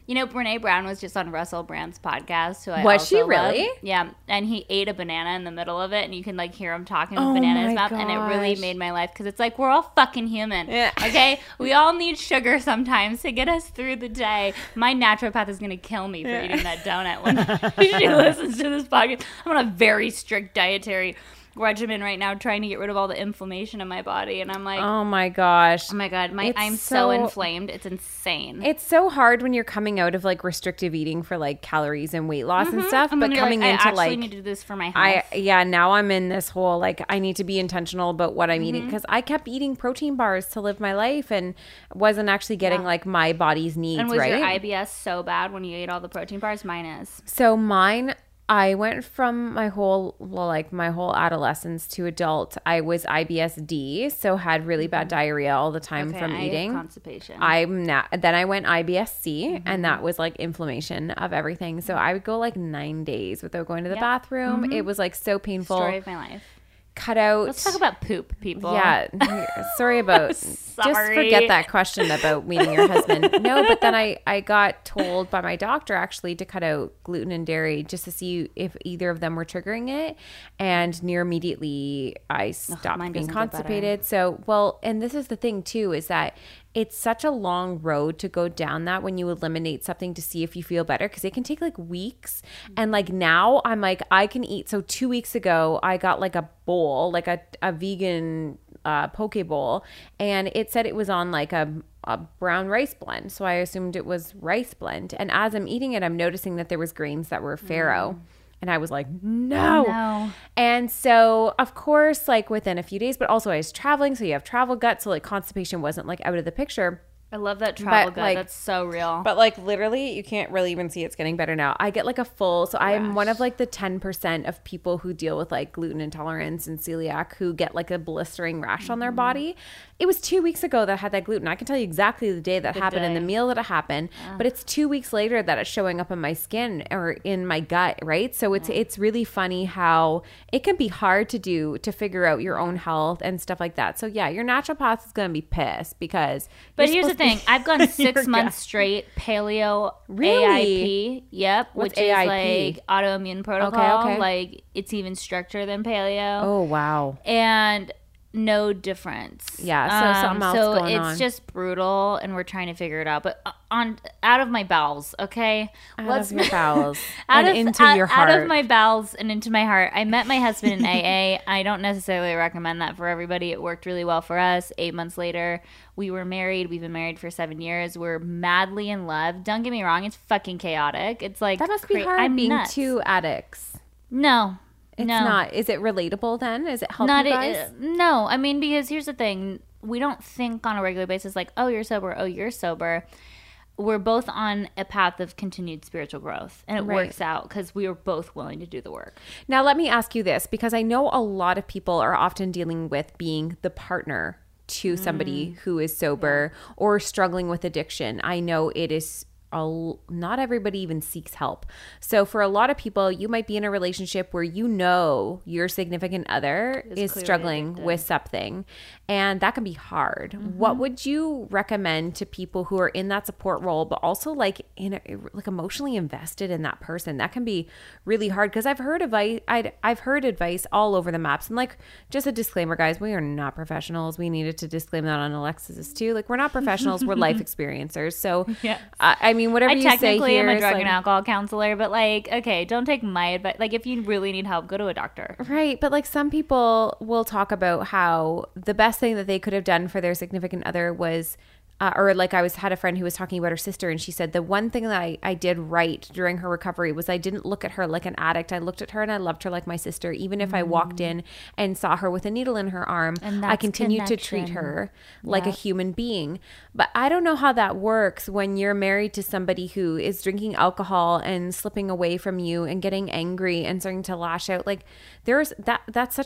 You know, Brene Brown was just on Russell Brand's podcast. Who I Was also she love. really? Yeah, and he ate a banana in the middle of it, and you can like hear him talking with Oh banana in his my mouth, and it really gosh. made my life because it's like we're all fucking human. Yeah. Okay, we all need sugar sometimes to get us through the day. My naturopath is gonna kill me for eating that donut when she listens to this podcast. I'm on a very strict dietary regimen right now, trying to get rid of all the inflammation in my body, and I'm like, Oh my gosh. oh my god, my It's I'm so, so- inflamed. It's insane. It's so hard when you're coming out of like restrictive eating for like calories and weight loss and stuff, And but then you're coming like, into I actually like need to do this for my health. I yeah, now I'm in this whole like I need to be intentional about what I'm eating because I kept eating protein bars to live my life and wasn't actually getting Yeah. like my body's needs, and was right? your I B S so bad when you ate all the protein bars? Mine is. So mine, I went from my whole, well, like my whole adolescence to adult. I was I B S D, so had really bad diarrhea all the time Okay, from I have eating. constipation. I'm not. Then I went I B S C, and that was like inflammation of everything. So I would go like nine days without going to the Yep. bathroom. It was like so painful. Story of my life. Cut out. Let's talk about poop, people. Yeah, sorry about. Just Sorry. forget that question about meeting your husband. No, but then I I got told by my doctor actually to cut out gluten and dairy just to see if either of them were triggering it, and near immediately I stopped mine being doesn't get better. constipated. So well, and this is the thing too is that it's such a long road to go down that when you eliminate something to see if you feel better because it can take like weeks. And like now I'm like I can eat. So two weeks ago I got like a bowl, like a, a vegan uh, poke bowl, and it said it was on like a, a brown rice blend. So I assumed it was rice blend. And as I'm eating it, I'm noticing that there was grains that were farro. Mm. And I was like, no. No. And so, of course, like within a few days, but also I was traveling. So you have travel gut. So like constipation wasn't like out of the picture. I love that travel But, gut. like- That's so real. But like literally, you can't really even see it's getting better now. I get like a full, so I'm one of like the ten percent of people who deal with like gluten intolerance and celiac who get like a blistering rash on their body. It was two weeks ago that I had that gluten. I can tell you exactly the day that happened and the day. meal that it happened, but it's two weeks later that it's showing up in my skin or in my gut, right? So it's it's really funny how it can be hard to do to figure out your own health and stuff like that. So yeah, your naturopath is going to be pissed because. But you're here's the supposed to thing. I've gone six Your months gut. straight paleo Really? A I P. Yep. What's which A I P? is like autoimmune protocol. okay. Like it's even stricter than paleo. Oh wow. And no difference. Yeah, so something else so going it's on. just brutal, and we're trying to figure it out. But uh, on out of my bowels, okay. Out of your bowels out and of, into out, your heart. Out of my bowels and into my heart. I met my husband in A A. I don't necessarily recommend that for everybody. It worked really well for us. Eight months later, we were married. We've been married for seven years. We're madly in love. Don't get me wrong. It's fucking chaotic. It's like That must be cra- hard I'm being nuts. two addicts. No. It's no. not. Is it relatable then? Is it help Not you it- guys? uh, no, I mean, because here's the thing. We don't think on a regular basis like, oh, you're sober. Oh, you're sober. We're both on a path of continued spiritual growth, and it Right. works out because we are both willing to do the work. Now, let me ask you this, because I know a lot of people are often dealing with being the partner to somebody who is sober or struggling with addiction. I know it is a, l- not everybody even seeks help. So for a lot of people, you might be in a relationship where you know your significant other is clearly struggling addicted. with something, and that can be hard. What would you recommend to people who are in that support role, but also like in a, like emotionally invested in that person? That can be really hard, because I've heard advice. I'd, I've heard advice all over the maps, and like just a disclaimer, guys, we are not professionals. We needed to disclaim that on Alexis's too. Like we're not professionals. We're life experiencers. So Yes. I, I mean, whatever I you say technically here am a is drug like- and alcohol counselor, but like, okay, don't take my advice. Like, if you really need help, go to a doctor. Right. But like some people will talk about how the best thing that they could have done for their significant other was, uh, or like I was had a friend who was talking about her sister, and she said the one thing that I, I did right during her recovery was I didn't look at her like an addict. I looked at her and I loved her like my sister. Even if I walked in and saw her with a needle in her arm, And I that's continued to treat connection. her like a Yep. human being. But I don't know how that works when you're married to somebody who is drinking alcohol and slipping away from you and getting angry and starting to lash out. Like there's that that's such a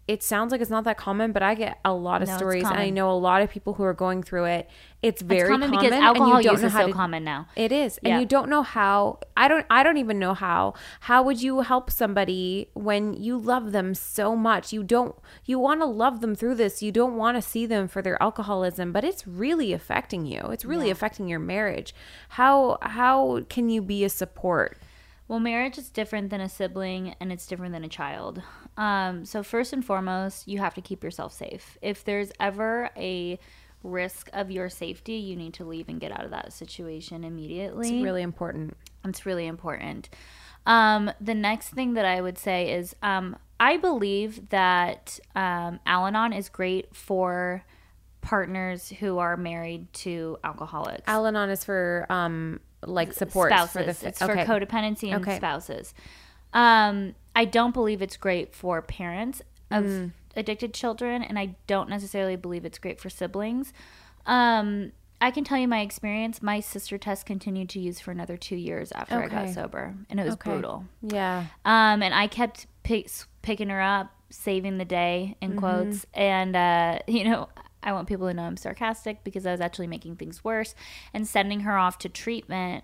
it sounds like it's not that common, but I get a lot of No, it's stories, and I common. know a lot of people who are going through it. It's very It's common, common, because and alcohol you don't use know is how so to, common now. It is, Yeah. and you don't know how. I don't. I don't even know how. How would you help somebody when you love them so much? You don't. You want to love them through this. You don't want to see them for their alcoholism, but it's really affecting you. It's really affecting your marriage. How how can you be a support? Well, marriage is different than a sibling, and it's different than a child. Um, so first and foremost, you have to keep yourself safe. If there's ever a risk of your safety, you need to leave and get out of that situation immediately. It's really important. It's really important. Um, the next thing that I would say is um, I believe that um, Al-Anon is great for partners who are married to alcoholics. Al-Anon is for um like support spouses. for the it's okay. for codependency and Okay. spouses. Um, I don't believe it's great for parents of Mm. addicted children, and I don't necessarily believe it's great for siblings. Um, I can tell you my experience. My sister Tess continued to use for another two years after I got Okay. sober, and it was Okay. brutal. Yeah. Um, and I kept pick, picking her up, saving the day in quotes. And, uh, you know, I want people to know I'm sarcastic because I was actually making things worse and sending her off to treatment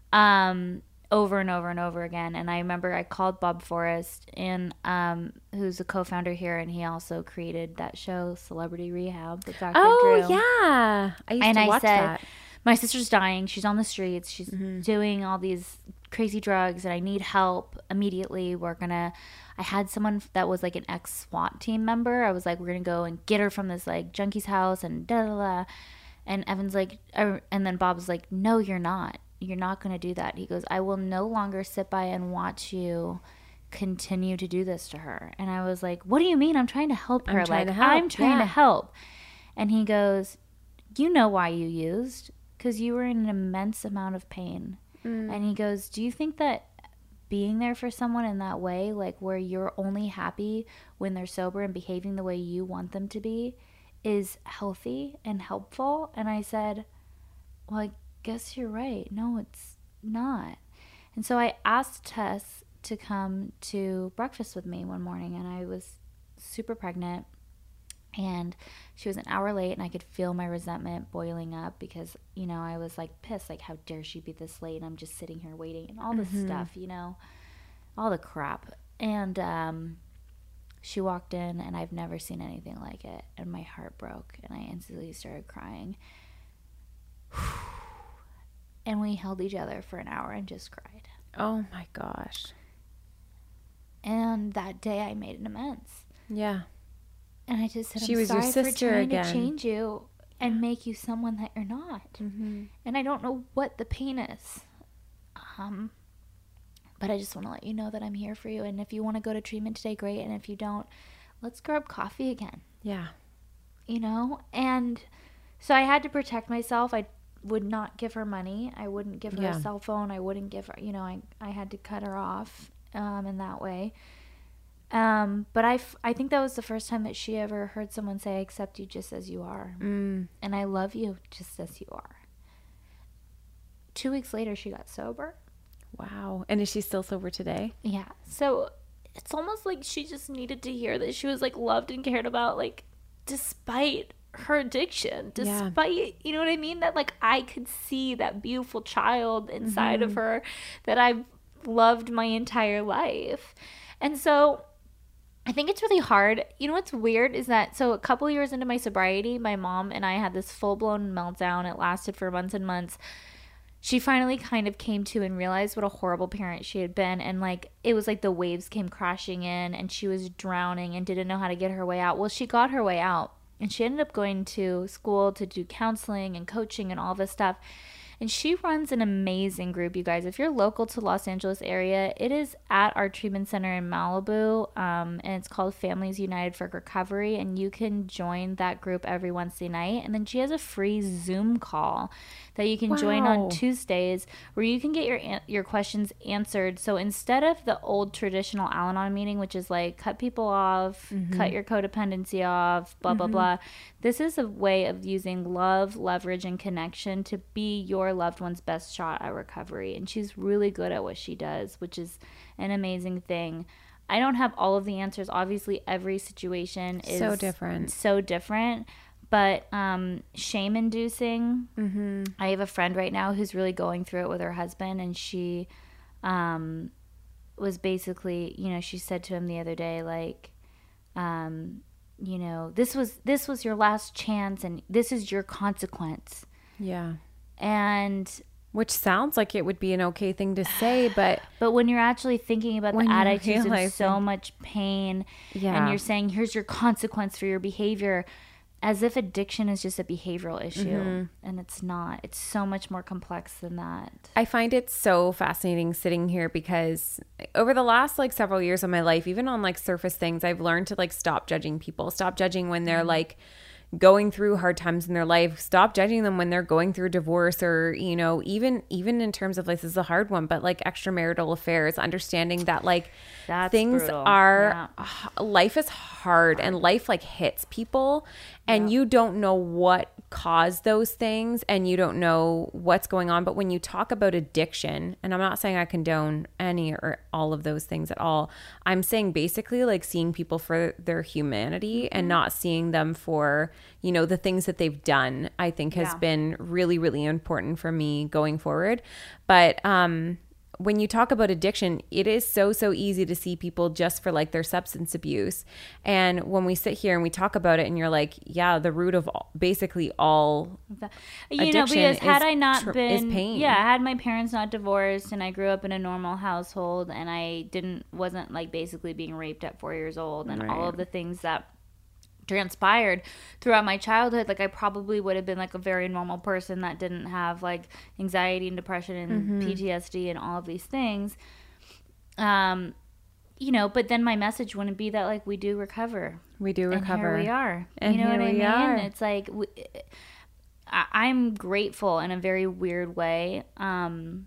um, over and over and over again. And I remember I called Bob Forrest, and um, who's a co-founder here, and he also created that show, Celebrity Rehab, with Doctor Oh Drew. yeah, I used And to I watch said, that. my sister's dying. She's on the streets. She's Mm-hmm. doing all these crazy drugs, and I need help immediately. We're gonna. I had someone that was like an ex SWAT team member. I was like, we're gonna go and get her from this like junkie's house, and da da da. And Evan's like, er, and then Bob's like, no, you're not. You're not gonna do that. He goes, I will no longer sit by and watch you continue to do this to her. And I was like, what do you mean? I'm trying to help her. I'm trying like to help, I'm trying to yeah. help. And he goes, you know why you used, because you were in an immense amount of pain. Mm. And he goes, do you think that being there for someone in that way, like where you're only happy when they're sober and behaving the way you want them to be, is healthy and helpful? And I said, well, I guess you're right. No, it's not. And so I asked Tess to come to breakfast with me one morning, and I was super pregnant. And she was an hour late, and I could feel my resentment boiling up because, you know, I was like pissed, like, how dare she be this late? And I'm just sitting here waiting, and all this stuff, you know, all the crap. And um, she walked in, and I've never seen anything like it. And my heart broke, and I instantly started crying. And we held each other for an hour and just cried. Oh my gosh. And that day I made an amends. Yeah. And I just said, She I'm was your sorry sister for trying again. to change you and make you someone that you're not. Mm-hmm. And I don't know what the pain is. Um, but I just want to let you know that I'm here for you. And if you want to go to treatment today, great. And if you don't, let's grab coffee again. Yeah. You know? And so I had to protect myself. I would not give her money. I wouldn't give her Yeah. a cell phone. I wouldn't give her, you know, I, I had to cut her off um, in that way. Um, but I, f- I think that was the first time that she ever heard someone say, I accept you just as you are. Mm. And I love you just as you are. Two weeks later, she got sober. Wow. And is she still sober today? Yeah. So it's almost like she just needed to hear that she was like loved and cared about, like, despite her addiction, Yeah. despite, you know what I mean? That like I could see that beautiful child inside of her that I've loved my entire life. And so I think it's really hard. You know what's weird is that, so a couple years into my sobriety, my mom and I had this full-blown meltdown. It lasted for months and months. She finally kind of came to and realized what a horrible parent she had been. And like, it was like the waves came crashing in and she was drowning and didn't know how to get her way out. Well, she got her way out, and she ended up going to school to do counseling and coaching and all this stuff. And she runs an amazing group, you guys. If you're local to Los Angeles area, it is at our treatment center in Malibu, um, and it's called Families United for Recovery, and you can join that group every Wednesday night. And then she has a free Zoom call that you can join Wow. on Tuesdays where you can get your an- your questions answered. So instead of the old traditional Al-Anon meeting, which is like cut people off, cut your codependency off, blah, blah, blah, this is a way of using love, leverage, and connection to be your loved one's best shot at recovery. And she's really good at what she does, which is an amazing thing. I don't have all of the answers. Obviously, every situation is So different. So different. But um, shame inducing. Mm-hmm. I have a friend right now who's really going through it with her husband, and she um, was basically, you know, she said to him the other day, like, um, you know, this was this was your last chance, and this is your consequence. Yeah. And which sounds like it would be an okay thing to say, but but when you're actually thinking about the you're attitudes of realizing- so much pain, Yeah. and you're saying, here's your consequence for your behavior, as if addiction is just a behavioral issue. Mm-hmm. And it's not. It's so much more complex than that. I find it so fascinating sitting here because over the last like several years of my life, even on like surface things, I've learned to like stop judging people, stop judging when they're like going through hard times in their life, stop judging them when they're going through divorce, or, you know, even even in terms of like, this is a hard one, but like extramarital affairs, understanding that like That's things brutal. are Yeah. h- life is hard and life like hits people, and you don't know what caused those things, and you don't know what's going on. But when you talk about addiction, and I'm not saying I condone any or all of those things at all, I'm saying basically like seeing people for their humanity and not seeing them for, you know, the things that they've done, I think has Yeah. been really, really important for me going forward. But um when you talk about addiction, it is so, so easy to see people just for like their substance abuse. And when we sit here and we talk about it, and you're like, yeah, the root of all, basically all You know, addiction because had is I not tr- been, is pain. yeah, had my parents not divorced, and I grew up in a normal household, and I didn't, wasn't like basically being raped at four years old, and all of the things that transpired throughout my childhood, like I probably would have been like a very normal person that didn't have like anxiety and depression and Mm-hmm. P T S D and all of these things. Um, you know, but then my message wouldn't be that like we do recover. we do recover. And here we are. And you know here what I we mean? are. It's like we, I, I'm grateful in a very weird way um,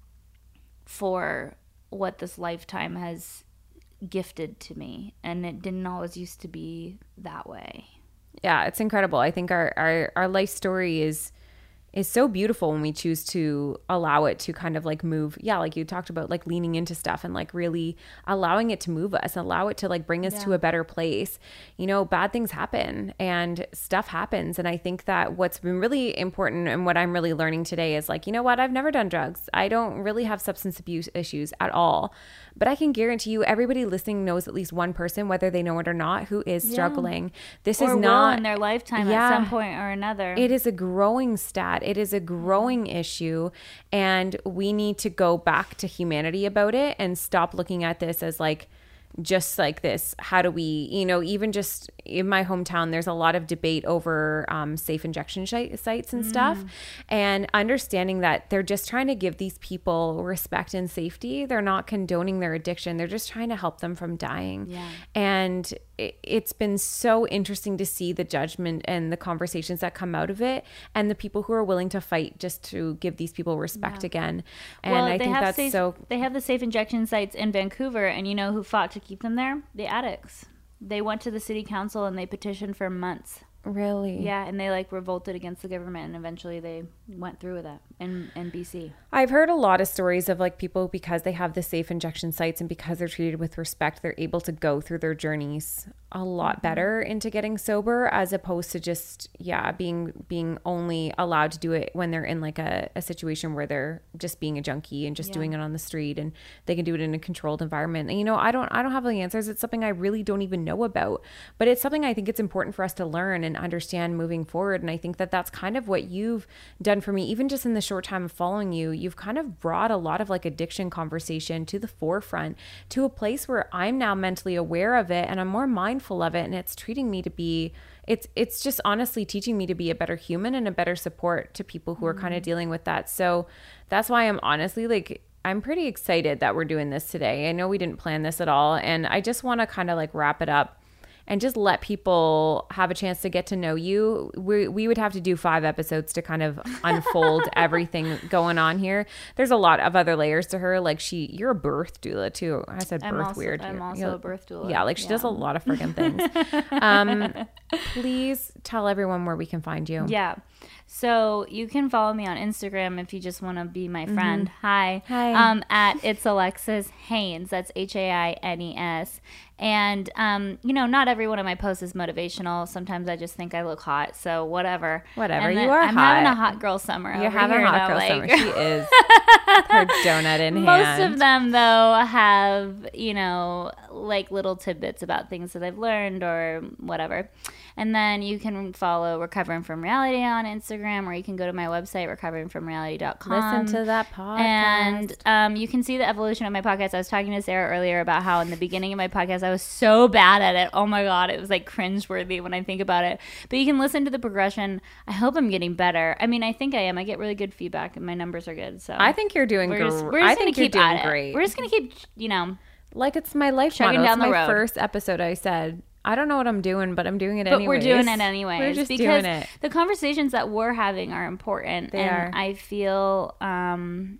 for what this lifetime has gifted to me, and it didn't always used to be that way. Yeah, it's incredible. I think our, our, our life story is is so beautiful when we choose to allow it to kind of like move. Yeah, like you talked about, like leaning into stuff and like really allowing it to move us, allow it to like bring us Yeah. to a better place. You know, bad things happen and stuff happens. And I think that what's been really important and what I'm really learning today is like, you know what, I've never done drugs. I don't really have substance abuse issues at all. But I can guarantee you everybody listening knows at least one person, whether they know it or not, who is struggling. This Or is will not in their lifetime Yeah. at some point or another. It is a growing stat. It is a growing issue. And we need to go back to humanity about it and stop looking at this as like, just like this, how do we, you know, even just in my hometown, there's a lot of debate over um, safe injection sh- sites and stuff. And understanding that they're just trying to give these people respect and safety. They're not condoning their addiction. They're just trying to help them from dying. Yeah. And it, it's been so interesting to see the judgment and the conversations that come out of it, and the people who are willing to fight just to give these people respect again. And well, I they think have that's safe, so... They have the safe injection sites in Vancouver, and you know who fought to keep them there? The addicts. They went to the city council and they petitioned for months. Really? Yeah, and they like revolted against the government, and eventually they went through with that in, in B C. I've heard a lot of stories of like people, because they have the safe injection sites and because they're treated with respect, they're able to go through their journeys a lot better into getting sober, as opposed to just, yeah, being being only allowed to do it when they're in like a, a situation where they're just being a junkie and just Yeah. doing it on the street, and they can do it in a controlled environment. And, you know, I don't I don't have the answers. It's something I really don't even know about, but it's something I think it's important for us to learn and understand moving forward. And I think that that's kind of what you've done for me, even just in the short time of following you. You've kind of brought a lot of like addiction conversation to the forefront, to a place where I'm now mentally aware of it and I'm more mindful of it, and it's treating me to be it's it's just honestly teaching me to be a better human and a better support to people who are kind of dealing with that. So that's why I'm honestly like, I'm pretty excited that we're doing this today. I know we didn't plan this at all, and I just want to kind of like wrap it up and just let people have a chance to get to know you. We, we would have to do five episodes to kind of unfold everything going on here. There's a lot of other layers to her. Like she, you're a birth doula too. I said birth I'm also, weird. I'm You're- also you're- a birth doula. Yeah, like she Yeah. does a lot of friggin' things. um, please tell everyone where we can find you. Yeah. So you can follow me on Instagram if you just want to be my friend. Hi. Hi. Um, at It's Alexis Haynes. That's H A I N E S. And, um, you know, not every one of my posts is motivational. Sometimes I just think I look hot. So whatever. Whatever. And You then are I'm hot. having a hot girl summer. You're over having here a hot in girl L A. summer. She is. Her donut in Most hand. of them, though, have, you know, like little tidbits about things that I've learned or whatever. And then you can follow Recovering From Reality on Instagram, or you can go to my website, recovering from reality dot com. Listen to that podcast. And um, you can see the evolution of my podcast. I was talking to Sarah earlier about how in the beginning of my podcast, I was so bad at it. Oh my God, it was like cringeworthy when I think about it. But you can listen to the progression. I hope I'm getting better. I mean, I think I am. I get really good feedback and my numbers are good. So I think you're doing we're great. just, we're just I gonna think you're keep doing at it. great. We're just going to keep, you know. Like it's my life Chugging motto. down It's the my road. first episode I said, I don't know what I'm doing, but I'm doing it But anyways. we're doing it anyways. We're just because doing it. the conversations that we're having are important. They and are. I feel um,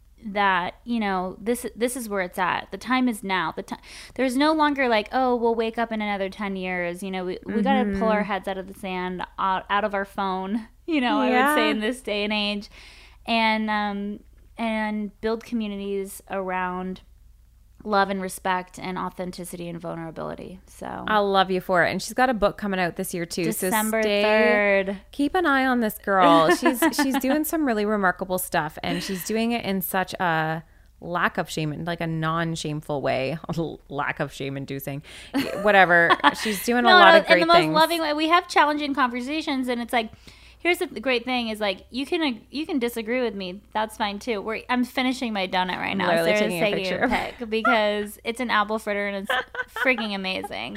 that, you know, this this is where it's at. The time is now. The time There's no longer like, oh, we'll wake up in another ten years. You know, we, we got to pull our heads out of the sand, out, out of our phone, you know, I would say Yeah. in this day and age. And, um, and build communities around love and respect and authenticity and vulnerability. So I'll love you for it. And she's got a book coming out this year too. December so stay, third. Keep an eye on this girl. She's she's doing some really remarkable stuff, and she's doing it in such a lack of shame, in like a non-shameful way. Lack of shame inducing. Whatever. She's doing a lot of great in the most things. loving way. We have challenging conversations, and it's like, here's the great thing is like you can you can disagree with me. That's fine too. We're, I'm finishing my donut right now. Literally Sarah's taking a taking picture. a pic because it's an apple fritter and it's freaking amazing.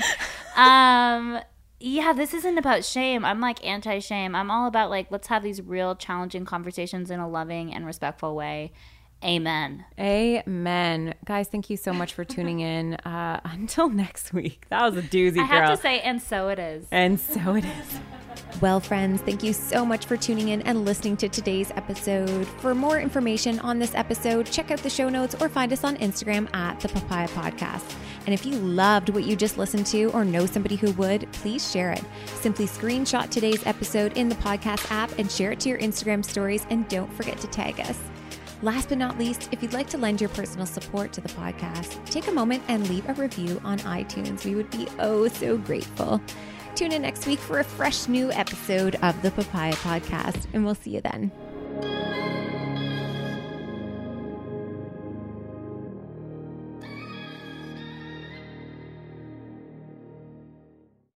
Um, yeah, this isn't about shame. I'm like anti-shame. I'm all about like let's have these real challenging conversations in a loving and respectful way. Amen. Amen. Guys, thank you so much for tuning in. Uh, until next week. That was a doozy, I girl. have to say, and so it is. And so it is. Well, friends, thank you so much for tuning in and listening to today's episode. For more information on this episode, check out the show notes or find us on Instagram at the Papaya Podcast. And if you loved what you just listened to or know somebody who would, please share it. Simply screenshot today's episode in the podcast app and share it to your Instagram stories, and don't forget to tag us. Last but not least, if you'd like to lend your personal support to the podcast, take a moment and leave a review on iTunes. We would be oh so grateful. Tune in next week for a fresh new episode of the Papaya Podcast, and we'll see you then.